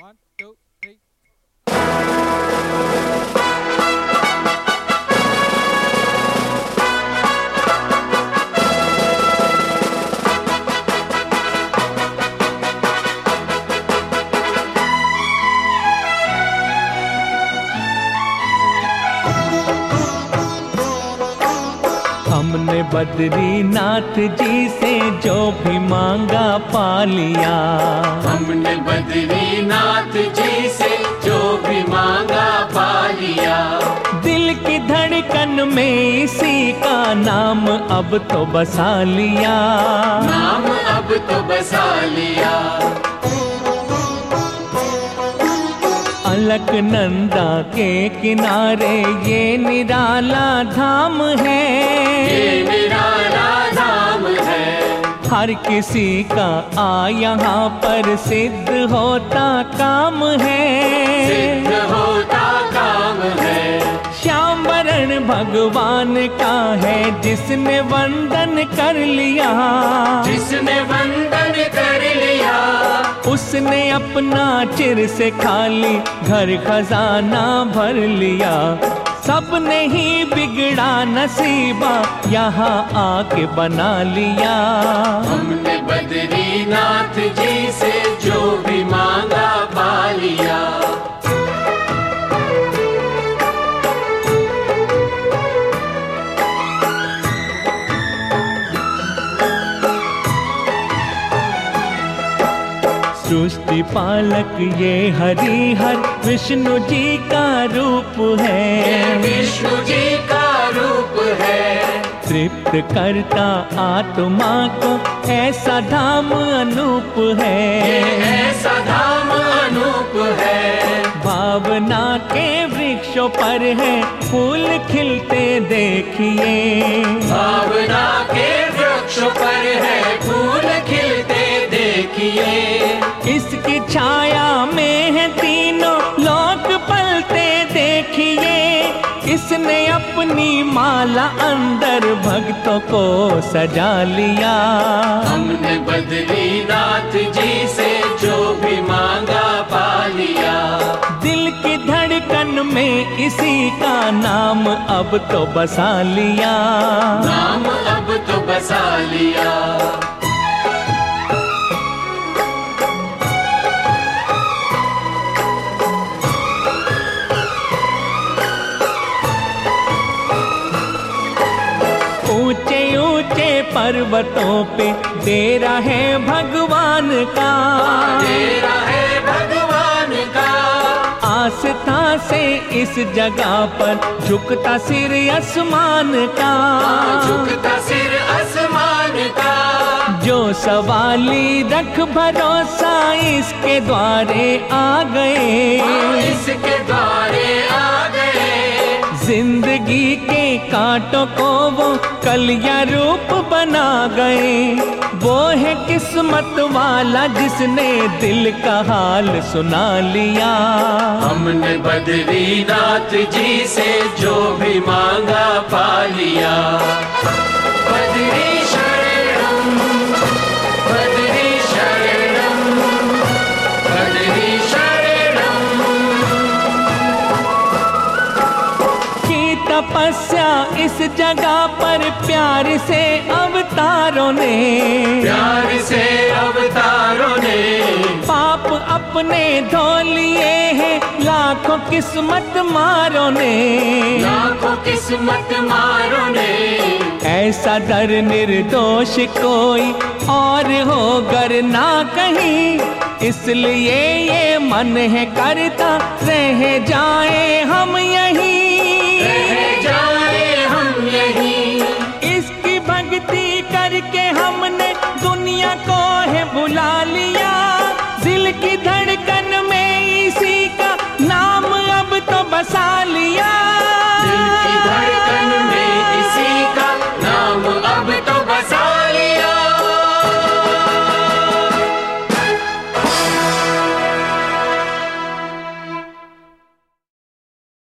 1 2 3 हमने बद्रीनाथ जी से जो भी मांगा पा लिया। हमने बद्रीनाथ जी से जो भी मांगा पा लिया। दिल की धड़कन में इसी का नाम अब तो बसा लिया। नाम अब तो बसा लिया। अलकनंदा के किनारे ये निराला धाम है। ये निराला धाम है। हर किसी का आ यहाँ पर सिद्ध होता काम है। सिद्ध होता काम है। श्याम वरण भगवान का है जिसने वंदन कर लिया। जिसने वंदन कर लिया। उसने अपना चिर से खाली घर खजाना भर लिया। सबने ही बिगड़ा नसीबा यहाँ आके बना लिया। हमने बद्रीनाथ जी से जो भी मांगा पा लिया। सृष्टि पालक ये हरिहर विष्णु जी का रूप है। विष्णु जी का रूप है। तृप्त करता आत्मा को ऐसा धाम अनूप है। ऐसा धाम अनूप है। भावना के वृक्षों पर है फूल खिलते देखिए। भावना के वृक्षों पर है फूल खिलते देखिए। इसकी छाया में है तीनों लोक पलते देखिए। इसने अपनी माला अंदर भक्तों को सजा लिया। हमने बद्रीनाथ जी से जो भी मांगा पा लिया। दिल की धड़कन में इसी का नाम अब तो बसा लिया। नाम अब तो बसा लिया। ऊंचे ऊंचे पर्वतों पे डेरा है भगवान का। डेरा है भगवान का। आस्था से इस जगह पर झुकता सिर आसमान का। झुकता सिर आसमान का। जो सवाली रख भरोसा इसके द्वारे आ गए। इसके द्वारे आ गए। जिंदगी के कांटों को वो कलिया रूप बना गए। वो है किस्मत वाला जिसने दिल का हाल सुना लिया। हमने बद्रीनाथ जी से जो भी मांगा पा लिया। बद्री शरणम बद्री शरणम बद्री शरणम। की तपस्या इस जगह पर प्यार से अवतारों ने। प्यार से अवतारों ने। पाप अपने धो लिए हैं लाखों किस्मत मारों ने। लाखों किस्मत मारों ने। ऐसा दर निर्दोष कोई और हो गर ना कहीं। इसलिए ये मन है करता रह जाए हम यहीं। रह जाए हम यहीं। इसकी भक्ति करके हमने दुनिया को है भुला लिया। दिल की धड़कन में इसी का नाम अब तो बसा लिया। दिल की धड़कन में